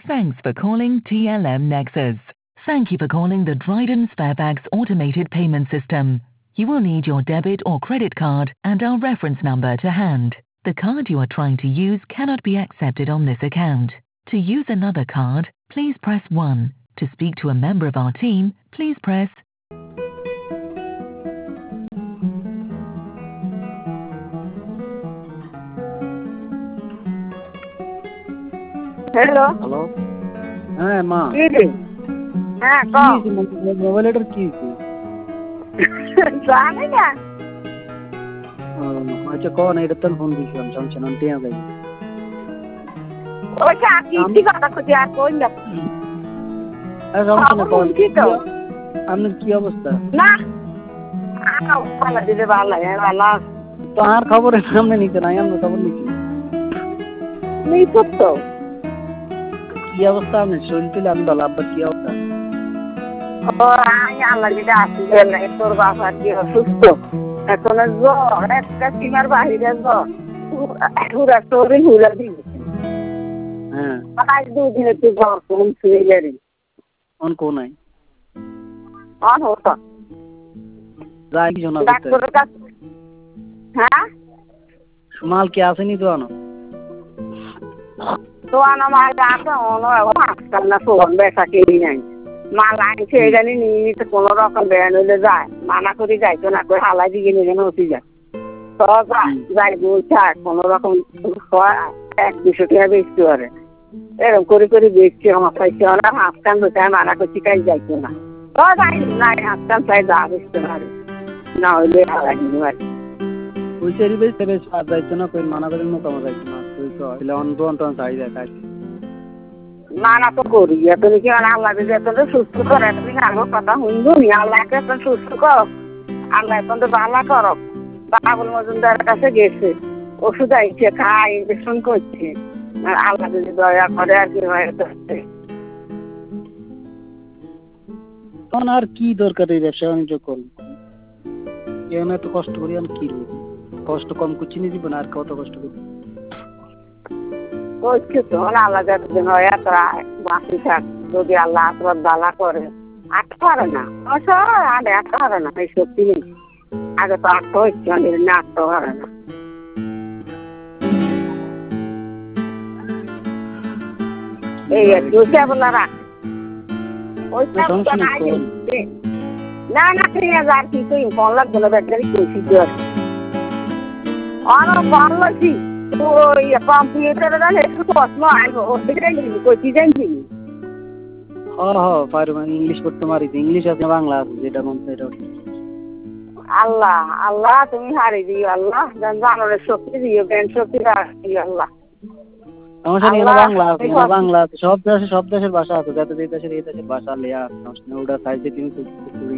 Thanks for calling TLM Nexus. Thank you for calling the Dryden Fairfax Automated Payment System. You will need your debit or credit card and our reference number to hand. The card you are trying to use cannot be accepted on this account. To use another card, please press 1. To speak to a member of our team, please press. Hello hello হ্যাঁ মা কি রে হ্যাঁ কি কও হয়েছে মোবাইলটার কি হয়েছে জানি না আচ্ছা কন এটা তো ফোন দিয়েছিলাম সমস্যা না টিয়া যাই ওই যে কি কথা কইছি আর কই না সমস্যা না কন কি তো আপনার কি অবস্থা না ভালো দিলে ভালো ভালো তো আর খবরের সামনে নিতে নাই আমরা খবর নিচ্ছি নেই তো কি অবস্থা আপনার শরীর তুলে আমি ভালো আব্বার কি অবস্থা ও আল্লাহ দিলে আসি তোর বাবা কি অসুস্থ এখন জ্বর একটা সীমার বাহিরে জ্বর পুরা শরীর হুলা দিয়েছে হ্যাঁ আজ দুদিন একটু জ্বর কমছে এবারে অন কোন নাই অন হতো যাই কি শোনা ডাক্তারের কাছে হ্যাঁ মাল কি আসেনি তো আনো তো আনা মাল আছে অন্য হাসপাতাল না ফোন বেসা কেই নাই মাল আনছে এখানে নিয়ে নিতে কোনো রকম বেড়ান হইলে যায় মানা করি যাইতো না করে হালাই দিয়ে নিয়ে নতি যায় তো যাই বলছে আর কোনো রকম 100-200 টাকা বেচতে পারে এরকম করে করে বেচছে আমার পাইছে ওরা হাসপাতাল বোঝায় মানা করছি কাজ যাইতো না তো যাই নাই হাসপাতাল চাই যা বেচতে পারে না হইলে হালাই দিতে পারে ওই সেরি বেচতে বেশ আর যাইতো না কই মানা করেন মোকামা যাইতো না তুই তো এলে অন চাই যায় কাজ মানা তো করি তুমি কি আল্লাহ যদি এত সুস্থ করে তুমি আমার কথা শুনবো নি আল্লাহকে এত সুস্থ করো আল্লাহ এখন তো ভালো করো বাবুল মজুমদারের কাছে গেছে ওষুধ আইছে খায় ইঞ্জেকশন করছে আল্লাহ যদি দয়া করে আর কি হয় তখন আর কি দরকার এই ব্যবসা বাণিজ্য করুন কেন এত কষ্ট করি আমি কি কষ্ট কম করছি নি জীবন আর কত কষ্ট করি করছে তো আল্লাহ যতদিন হয় তোরা বাঁচি থাক যদি আল্লাহ আশীর্বাদ ভালো করে আটতে পারে না আরে আটতে পারে না এই সত্যি নেই আগে তো আটতে হচ্ছে না আটতে পারে না এই তুই বলা রাখ না না ঠিক আছে আর কি তুই ফোন লাগবে না ব্যাটারি কইছি ফোন লাগছি ওই কম্পিউটারে একটু প্রশ্ন আসবো ওদিকে কইছি জানছি পারবো ইংলিশ করতে পারি ইংলিশ আছে বাংলা আছে যেটা মন সেটা আল্লাহ আল্লাহ তুমি হারি দিও আল্লাহ জানানোর শক্তি দিও জ্ঞান শক্তি দিও আল্লাহ সমস্যা নেই বাংলা আছে সব দেশের ভাষা আছে যাতে যে দেশের এই দেশের ভাষা লেয়া সমস্যা নেই ওটা চাইছে কিন্তু